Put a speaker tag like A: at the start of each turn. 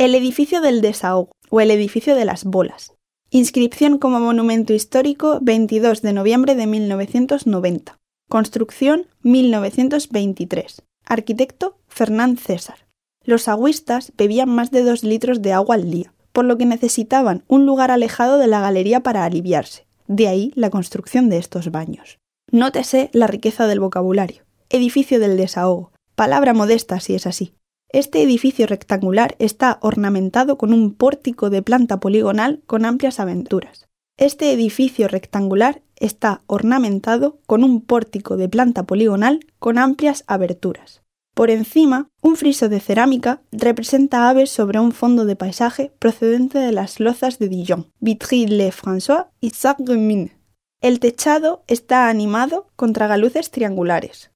A: El edificio del desahogo o el edificio de las bolas. Inscripción como monumento histórico 22 de noviembre de 1990. Construcción 1923. Arquitecto Fernán César. Los agüistas bebían más de 2 litros de agua al día, por lo que necesitaban un lugar alejado de la galería para aliviarse. De ahí la construcción de estos baños. Nótese la riqueza del vocabulario. Edificio del desahogo. Palabra modesta si es así. Este edificio rectangular está ornamentado con un pórtico de planta poligonal con amplias aberturas. Este edificio rectangular está ornamentado con un pórtico de planta poligonal con amplias aberturas. Por encima, un friso de cerámica representa aves sobre un fondo de paisaje procedente de las lozas de Dijon, Vitry-le-François y Sarreguemines. El techado está animado con tragaluces triangulares.